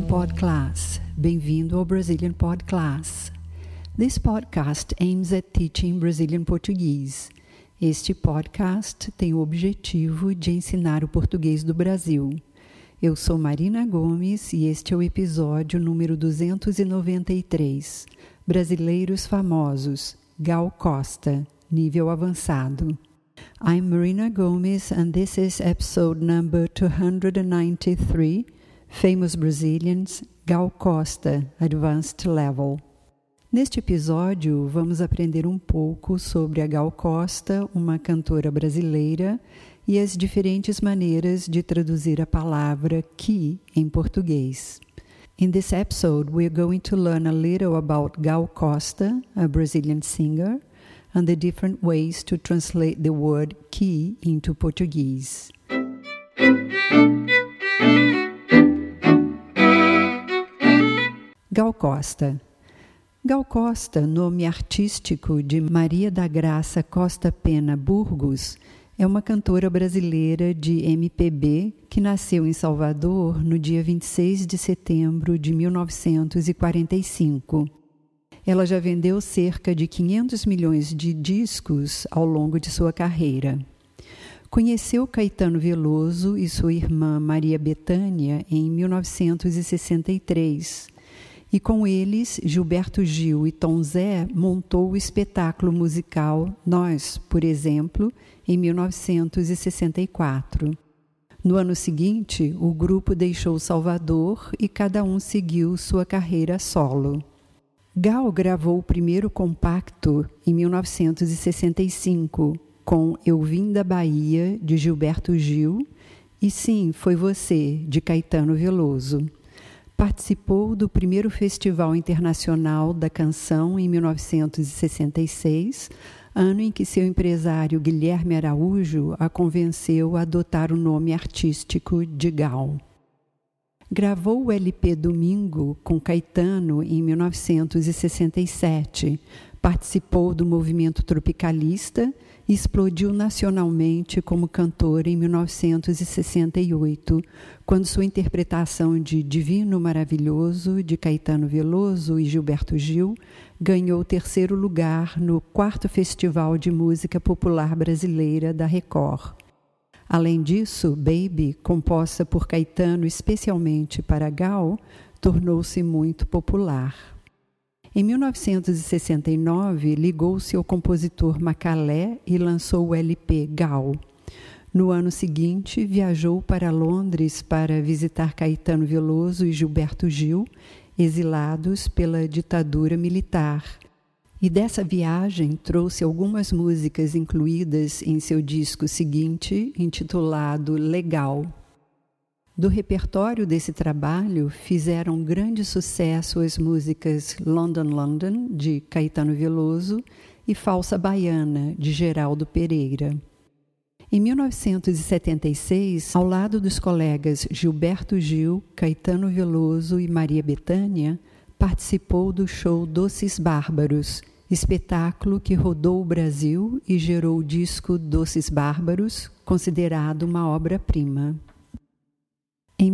Podclass. Bem-vindo ao Brazilian Podclass. This podcast aims at teaching Brazilian Portuguese. Este podcast tem o objetivo de ensinar o português do Brasil. Eu sou Marina Gomes e este é o episódio número 293. Brasileiros famosos. Gal Costa, nível avançado. I'm Marina Gomes and this is episode number 293, Famous Brazilians, Gal Costa, Advanced Level. Neste episódio, vamos aprender um pouco sobre a Gal Costa, uma cantora brasileira, e as diferentes maneiras de traduzir a palavra que em português. In this episode, we are going to learn a little about Gal Costa, a Brazilian singer, and the different ways to translate the word que into Portuguese. Gal Costa. Gal Costa, nome artístico de Maria da Graça Costa Pena Burgos, é uma cantora brasileira de MPB que nasceu em Salvador no dia 26 de setembro de 1945. Ela já vendeu cerca de 500 milhões de discos ao longo de sua carreira. Conheceu Caetano Veloso e sua irmã Maria Bethânia em 1963. E com eles, Gilberto Gil e Tom Zé montou o espetáculo musical Nós, por exemplo, em 1964. No ano seguinte, o grupo deixou Salvador e cada um seguiu sua carreira solo. Gal gravou o primeiro compacto em 1965, com Eu Vim da Bahia, de Gilberto Gil, e Sim, Foi Você, de Caetano Veloso. Participou do primeiro Festival Internacional da Canção em 1966, ano em que seu empresário Guilherme Araújo a convenceu a adotar o nome artístico de Gal. Gravou o LP Domingo com Caetano em 1967, participou do movimento tropicalista e explodiu nacionalmente como cantora em 1968, quando sua interpretação de Divino Maravilhoso, de Caetano Veloso e Gilberto Gil, ganhou o terceiro lugar no 4º Festival de Música Popular Brasileira da Record. Além disso, Baby, composta por Caetano especialmente para Gal, tornou-se muito popular. Em 1969, ligou-se ao compositor Macalé e lançou o LP Gal. No ano seguinte, viajou para Londres para visitar Caetano Veloso e Gilberto Gil, exilados pela ditadura militar. E dessa viagem trouxe algumas músicas incluídas em seu disco seguinte, intitulado Legal. Do repertório desse trabalho, fizeram grande sucesso as músicas London, London, de Caetano Veloso, e Falsa Baiana, de Geraldo Pereira. Em 1976, ao lado dos colegas Gilberto Gil, Caetano Veloso e Maria Bethânia, participou do show Doces Bárbaros, espetáculo que rodou o Brasil e gerou o disco Doces Bárbaros, considerado uma obra-prima. Em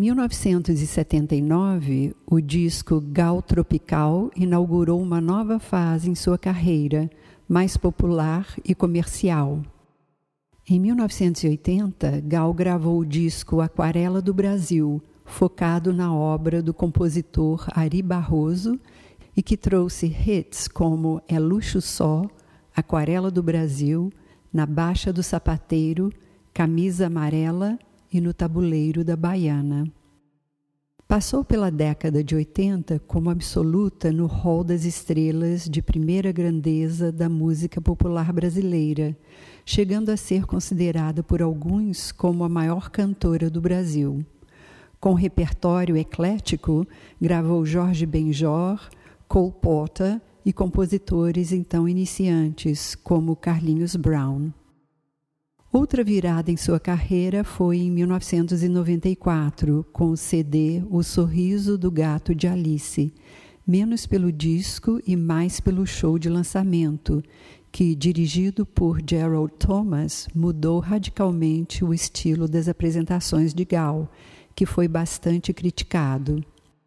1979, o disco Gal Tropical inaugurou uma nova fase em sua carreira, mais popular e comercial. Em 1980, Gal gravou o disco Aquarela do Brasil, focado na obra do compositor Ari Barroso e que trouxe hits como É Luxo Só, Aquarela do Brasil, Na Baixa do Sapateiro, Camisa Amarela e No Tabuleiro da Baiana. Passou pela década de 80 como absoluta no hall das estrelas de primeira grandeza da música popular brasileira, chegando a ser considerada por alguns como a maior cantora do Brasil. Com repertório eclético, gravou Jorge Benjor, Cole Porter e compositores então iniciantes, como Carlinhos Brown. Outra virada em sua carreira foi em 1994, com o CD O Sorriso do Gato de Alice, menos pelo disco e mais pelo show de lançamento, que, dirigido por Gerald Thomas, mudou radicalmente o estilo das apresentações de Gal, que foi bastante criticado.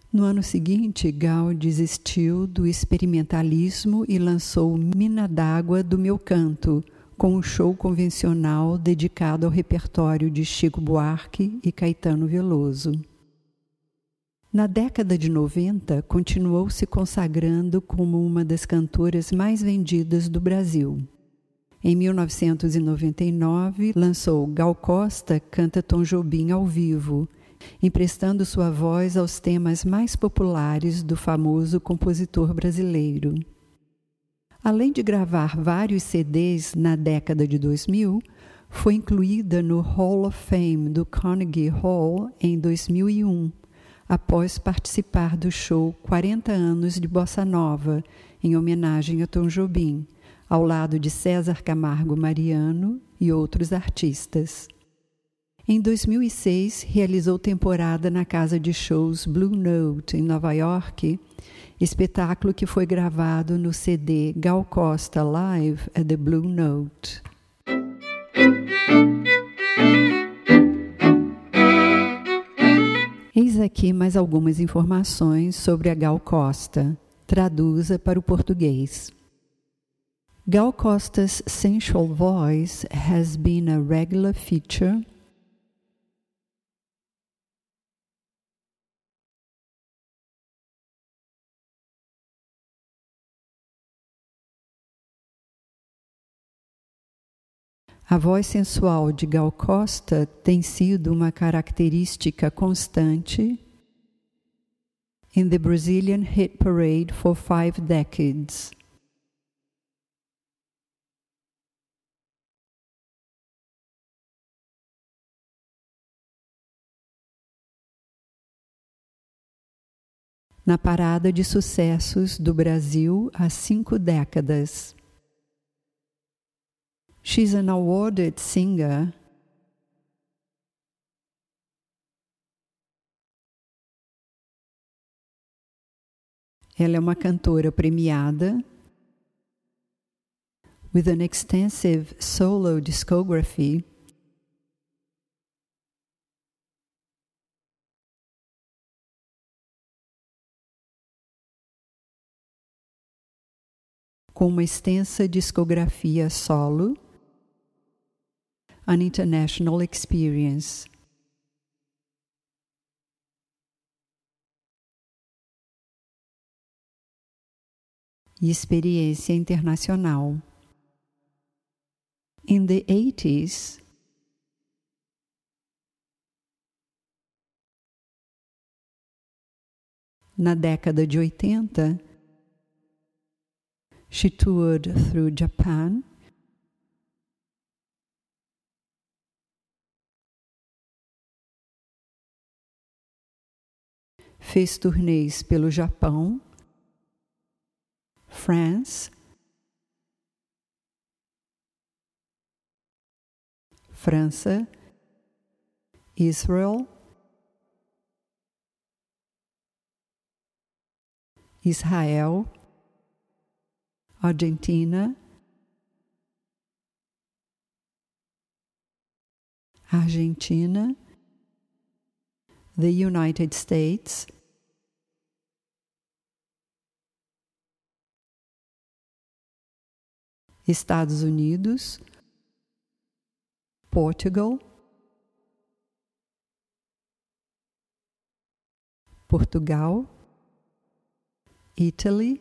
No ano seguinte, Gal desistiu do experimentalismo e lançou Mina d'Água do Meu Canto, com um show convencional dedicado ao repertório de Chico Buarque e Caetano Veloso. Na década de 90, continuou se consagrando como uma das cantoras mais vendidas do Brasil. Em 1999, lançou Gal Costa Canta Tom Jobim ao vivo, emprestando sua voz aos temas mais populares do famoso compositor brasileiro. Além de gravar vários CDs na década de 2000, foi incluída no Hall of Fame do Carnegie Hall em 2001, após participar do show 40 anos de Bossa Nova, em homenagem a Tom Jobim, ao lado de César Camargo Mariano e outros artistas. Em 2006, realizou temporada na casa de shows Blue Note, em Nova York, espetáculo que foi gravado no CD Gal Costa Live at the Blue Note. Eis aqui mais algumas informações sobre a Gal Costa. Traduza para o português. Gal Costa's sensual voice has been a regular feature A voz sensual de Gal Costa tem sido uma característica constante in the Brazilian hit parade for 5 decades. Na parada de sucessos do Brasil há 5 décadas. She's an awarded singer. Ela é uma cantora premiada with an extensive solo discography. Com uma extensa discografia solo. An international experience. E experiência internacional. In the 80s, na década de 80, she toured through Japan, fez turnês pelo Japão, France, França, Israel, Israel, Argentina, Argentina, the United States, Estados Unidos, Portugal, Portugal, Italy,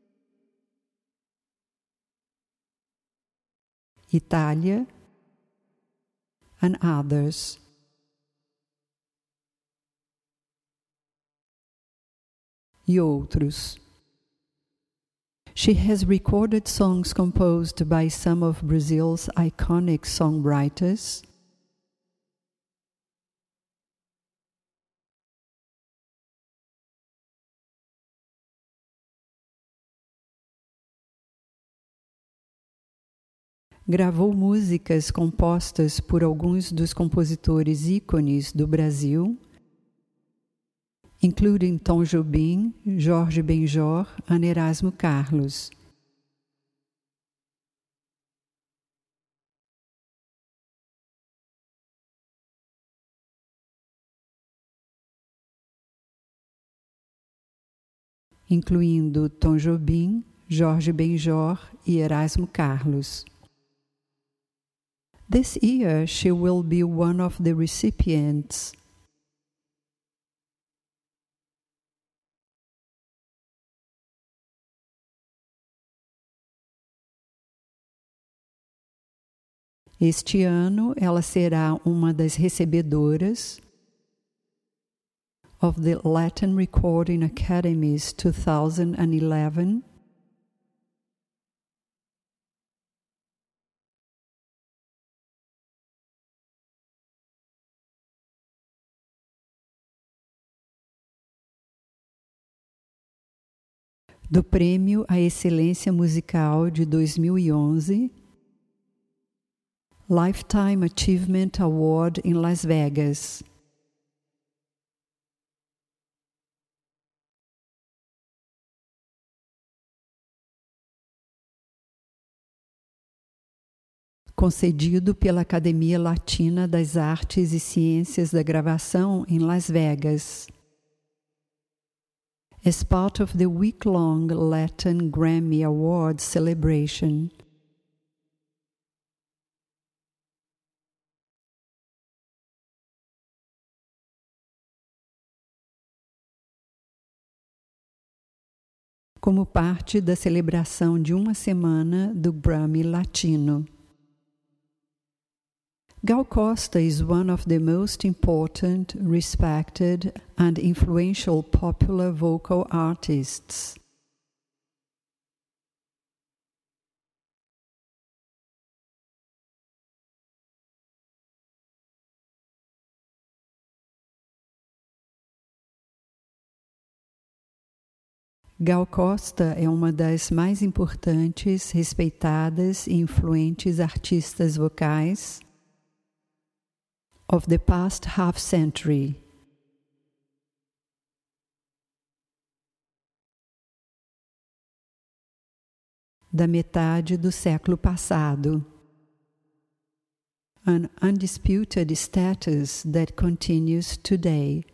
Itália, and others. E outros. She has recorded songs composed by some of Brazil's iconic songwriters. Gravou músicas compostas por alguns dos compositores ícones do Brasil, including Tom Jobim, Jorge Benjor and Erasmo Carlos. incluindo Tom Jobim, Jorge Benjor e Erasmo Carlos. This year she will be one of the recipients Este ano, ela será uma das recebedoras of the Latin Recording Academy's 2011 do Prêmio à Excelência Musical de 2011, Lifetime Achievement Award em Las Vegas. Concedido pela Academia Latina das Artes e Ciências da Gravação em Las Vegas. As part of the week-long Latin Grammy Awards celebration. Como parte da celebração de uma semana do Grammy Latino. Gal Costa is one of the most important, respected, and influential popular vocal artists. Gal Costa é uma das mais importantes, respeitadas e influentes artistas vocais of the past half century. Da metade do século passado. An undisputed status that continues today.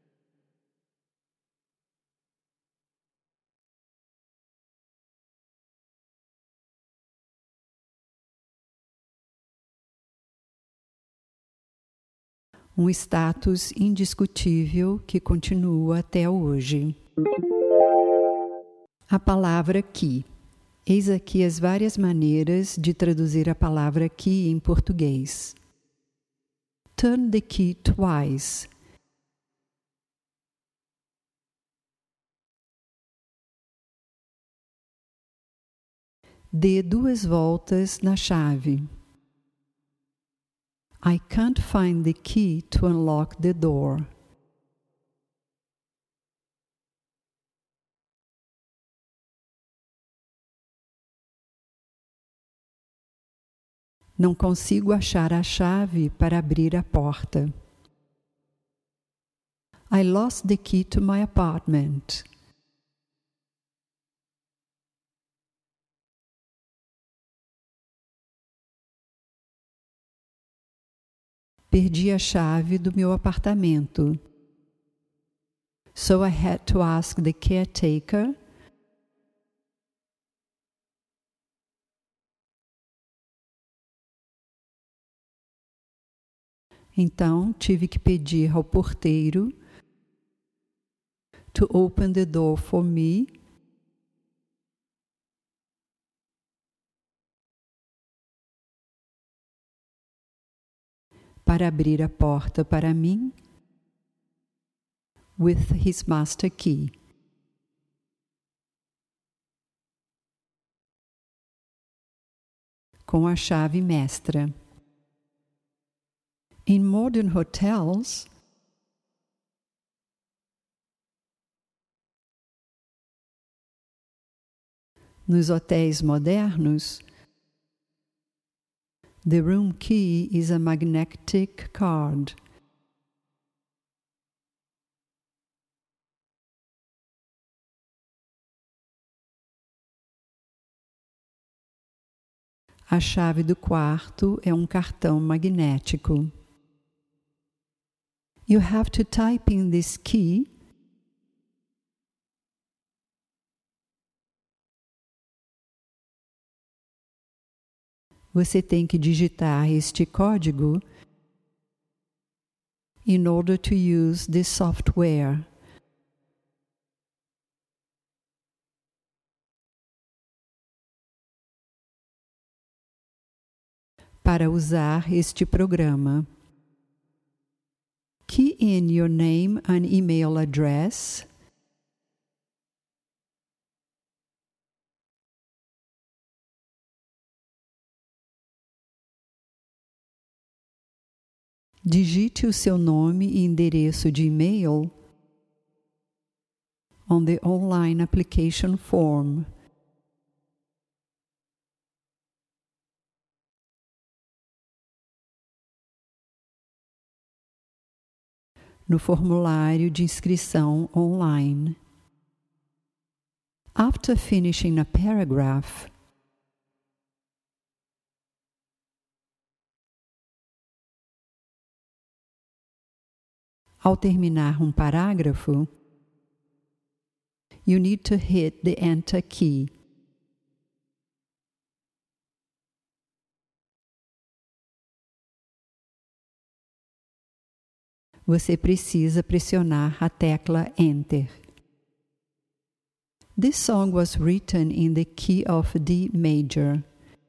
Um status indiscutível que continua até hoje. A palavra que. Eis aqui as várias maneiras de traduzir a palavra que em português. Turn the key twice. Dê 2 voltas na chave. I can't find the key to unlock the door. Não consigo achar a chave para abrir a porta. I lost the key to my apartment. Perdi a chave do meu apartamento. So I had to ask the caretaker Então, tive que pedir ao porteiro to open the door for me. Para abrir a porta para mim, with his master key. Com a chave mestra. In modern hotels, nos hotéis modernos, the room key is a magnetic card. A chave do quarto é um cartão magnético. You have to type in this key Você tem que digitar este código in order to use this software. Para usar este programa, key in your name and email address. Digite o seu nome e endereço de e-mail on the online application form. No formulário de inscrição online. After finishing a paragraph, ao terminar um parágrafo, you need to hit the Enter key. Você precisa pressionar a tecla Enter. This song was written in the key of D major.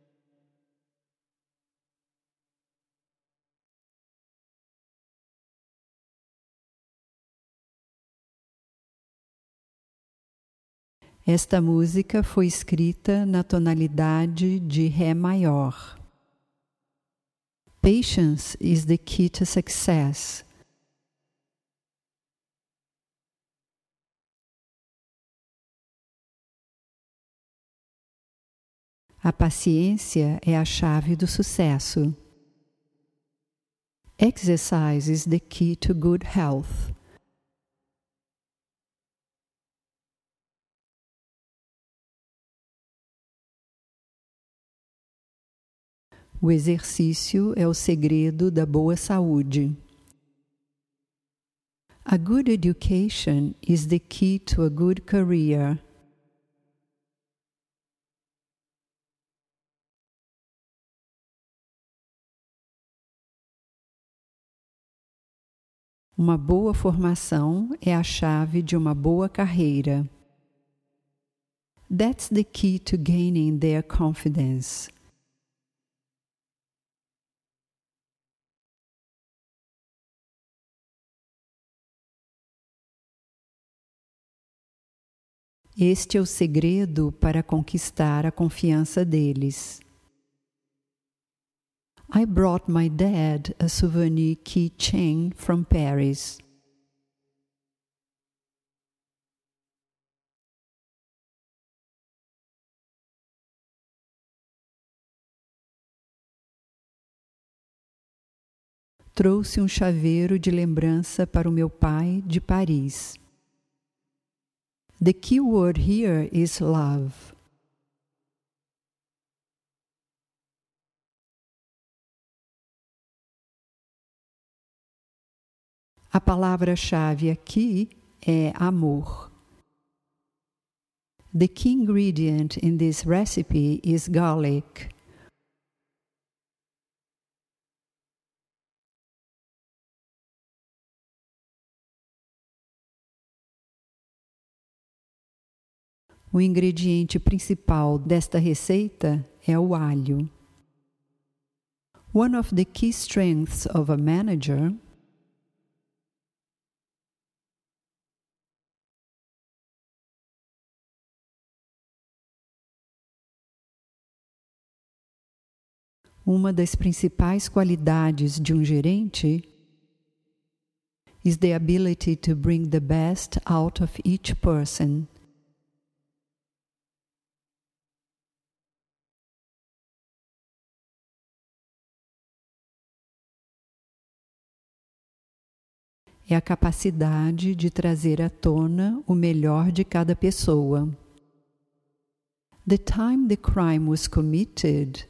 Esta música foi escrita na tonalidade de Ré maior. Patience is the key to success. A paciência é a chave do sucesso. Exercise is the key to good health. O exercício é o segredo da boa saúde. A good education is the key to a good career. Uma boa formação é a chave de uma boa carreira. That's the key to gaining their confidence. Este é o segredo para conquistar a confiança deles. I brought my dad a souvenir keychain from Paris. Trouxe um chaveiro de lembrança para o meu pai de Paris. The key word here is love. A palavra-chave aqui é amor. The key ingredient in this recipe is garlic. O ingrediente principal desta receita é o alho. One of the key strengths of a manager Uma das principais qualidades de um gerente is the ability to bring the best out of each person. É a capacidade de trazer à tona o melhor de cada pessoa. The time the crime was committed,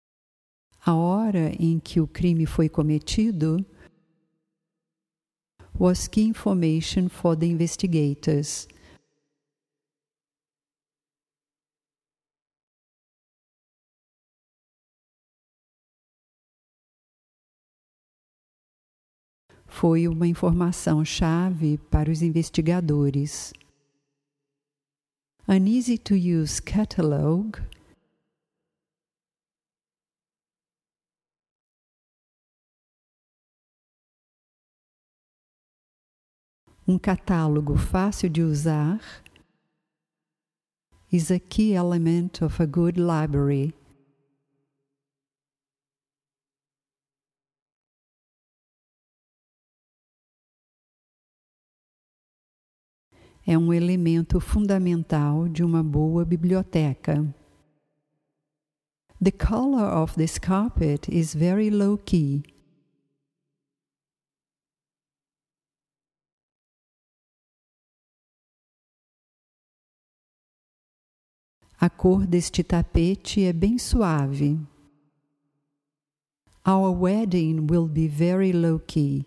a hora em que o crime foi cometido, was key information for the investigators. Foi uma informação-chave para os investigadores. An easy-to-use catalog catálogo fácil de usar is a key element of a good library. É um elemento fundamental de uma boa biblioteca. The color of this carpet is very low-key. A cor deste tapete é bem suave. Our wedding will be very low-key.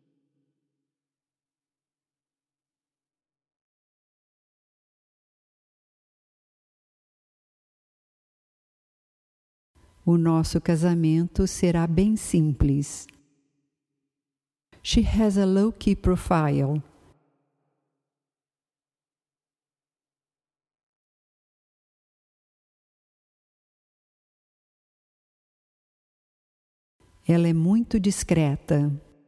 O nosso casamento será bem simples. She has a low-key profile. Ela é muito discreta.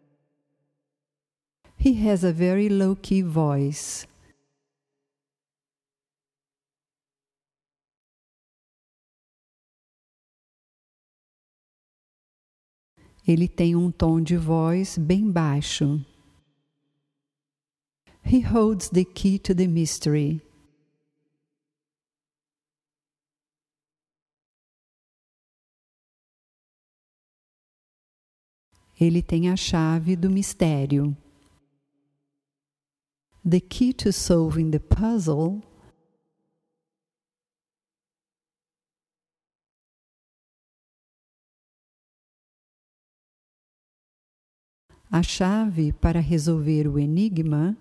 He has a very low-key voice. Ele tem um tom de voz bem baixo. He holds the key to the mystery. Ele tem a chave do mistério. The key to solving the puzzle a chave para resolver o enigma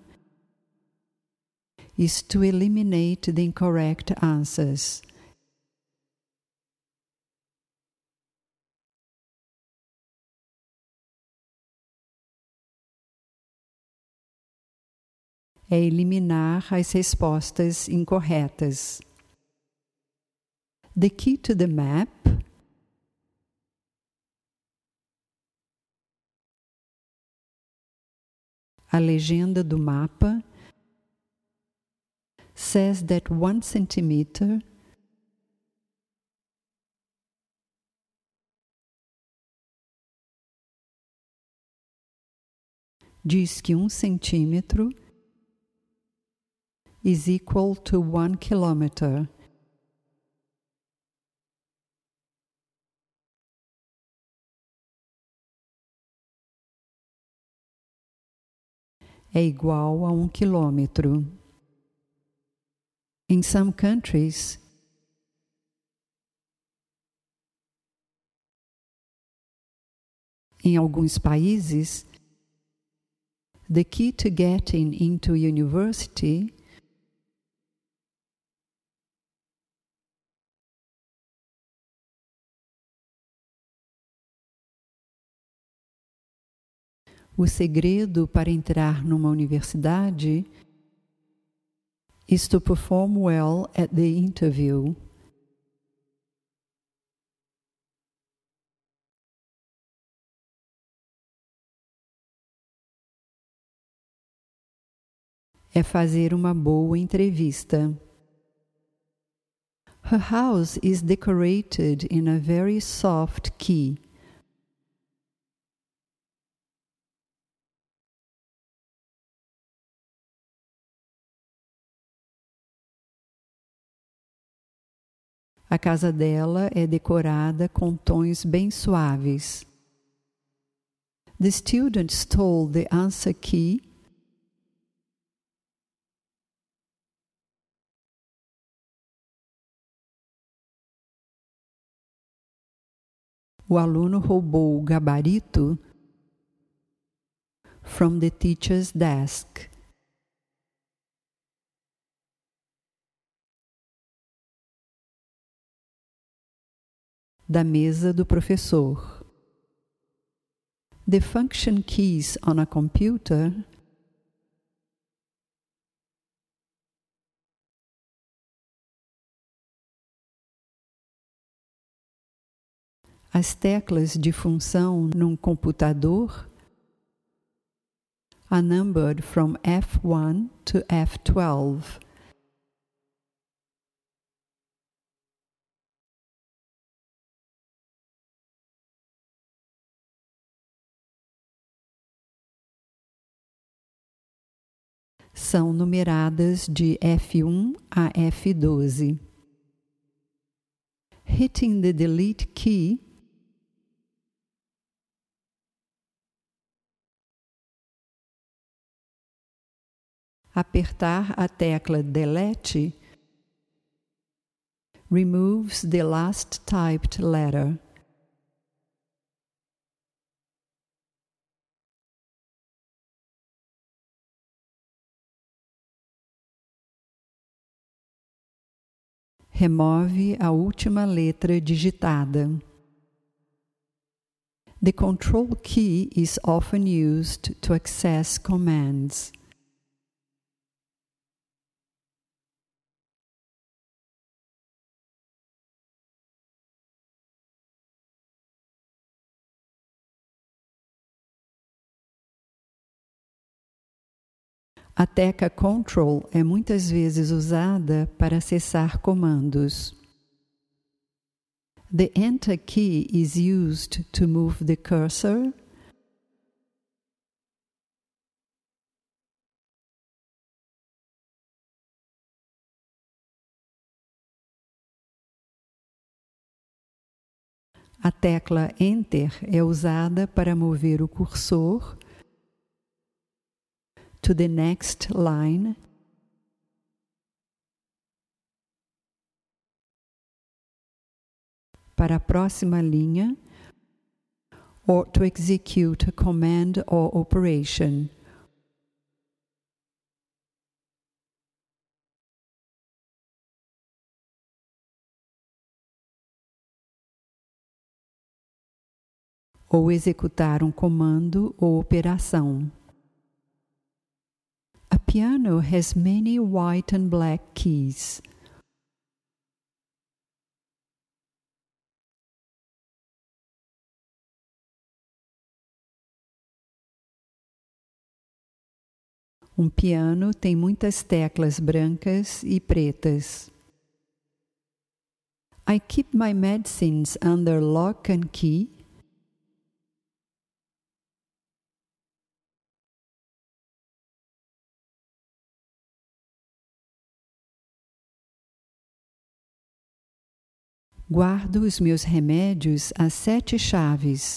is to eliminate the incorrect answers. É eliminar as respostas incorretas. The key to the map a legenda do mapa says that 1 centimeter diz que 1 centímetro is equal to 1 kilometer. É igual a 1 quilômetro. In some countries, em alguns países, the key to getting into university o segredo para entrar numa universidade is to perform well at the interview. É fazer uma boa entrevista. Her house is decorated in a very soft key. A casa dela é decorada com tons bem suaves. The student stole the answer key o aluno roubou o gabarito From the teacher's desk. Da mesa do professor. The function keys on a computer as teclas de função num computador are numbered from F1 to F12. São numeradas de F1 a F12. Hitting the delete key apertar a tecla delete removes the last typed letter. Remove a última letra digitada. The control key is often used to access commands. A tecla Ctrl é muitas vezes usada para acessar comandos. The Enter key is used to move the cursor A tecla Enter é usada para mover o cursor to the next line para a próxima linha or to execute a command or operation. Ou executar um comando ou operação. A piano has many white and black keys. Um piano tem muitas teclas brancas e pretas. I keep my medicines under lock and key. Guardo os meus remédios às 7 chaves.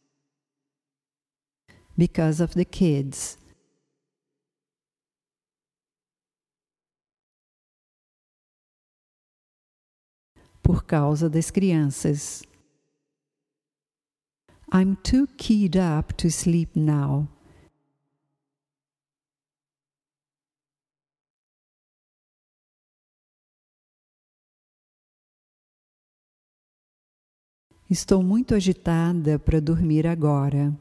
Because of the kids. Por causa das crianças. I'm too keyed up to sleep now. Estou muito agitada para dormir agora.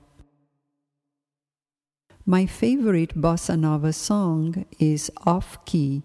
My favorite bossa nova song is Off Key.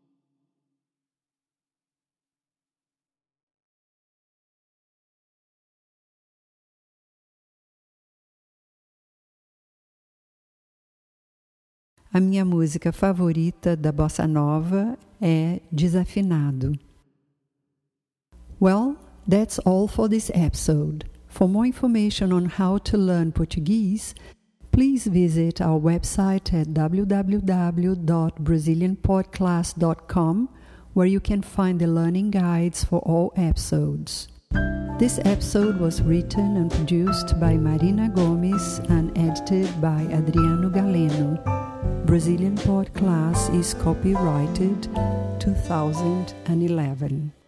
A minha música favorita da bossa nova é Desafinado. Well, that's all for this episode. For more information on how to learn Portuguese, please visit our website at www.brazilianpodclass.com, where you can find the learning guides for all episodes. This episode was written and produced by Marina Gomes and edited by Adriano Galeno. Brazilian Pod Class is copyrighted 2011.